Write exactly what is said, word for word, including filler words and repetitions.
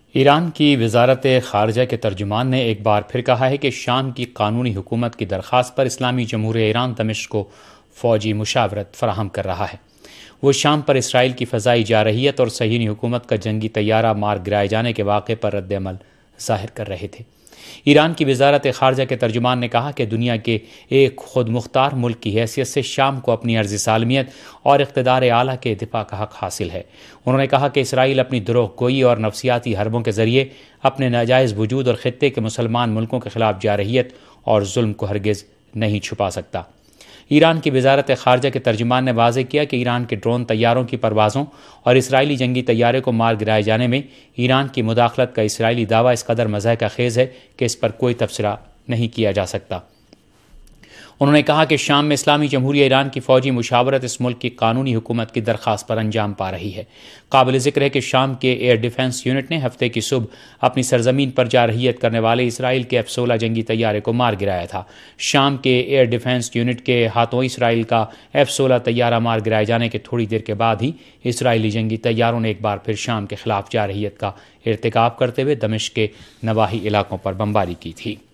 ایران کی وزارت خارجہ کے ترجمان نے ایک بار پھر کہا ہے کہ شام کی قانونی حکومت کی درخواست پر اسلامی جمہوریہ ایران دمشق کو فوجی مشاورت فراہم کر رہا ہے۔ وہ شام پر اسرائیل کی فضائی جارحیت اور صہیونی حکومت کا جنگی طیارہ مار گرائے جانے کے واقعے پر رد عمل ظاہر کر رہے تھے۔ ایران کی وزارت خارجہ کے ترجمان نے کہا کہ دنیا کے ایک خود مختار ملک کی حیثیت سے شام کو اپنی ارضی سالمیت اور اقتدار اعلیٰ کے دفاع کا حق حاصل ہے۔ انہوں نے کہا کہ اسرائیل اپنی دروغ گوئی اور نفسیاتی حربوں کے ذریعے اپنے ناجائز وجود اور خطے کے مسلمان ملکوں کے خلاف جارحیت اور ظلم کو ہرگز نہیں چھپا سکتا۔ ایران کی وزارت خارجہ کے ترجمان نے واضح کیا کہ ایران کے ڈرون طیاروں کی پروازوں اور اسرائیلی جنگی طیارے کو مار گرائے جانے میں ایران کی مداخلت کا اسرائیلی دعویٰ اس قدر مضحکہ خیز ہے کہ اس پر کوئی تبصرہ نہیں کیا جا سکتا۔ انہوں نے کہا کہ شام میں اسلامی جمہوریہ ایران کی فوجی مشاورت اس ملک کی قانونی حکومت کی درخواست پر انجام پا رہی ہے۔ قابل ذکر ہے کہ شام کے ایئر ڈیفنس یونٹ نے ہفتے کی صبح اپنی سرزمین پر جارحیت کرنے والے اسرائیل کے ایف سولہ جنگی طیارے کو مار گرایا تھا۔ شام کے ایئر ڈیفنس یونٹ کے ہاتھوں اسرائیل کا ایف سولہ طیارہ مار گرائے جانے کے تھوڑی دیر کے بعد ہی اسرائیلی جنگی طیاروں نے ایک بار پھر شام کے خلاف جارحیت کا ارتکاب کرتے ہوئے دمشق کے نواحی علاقوں پر بمباری کی تھی۔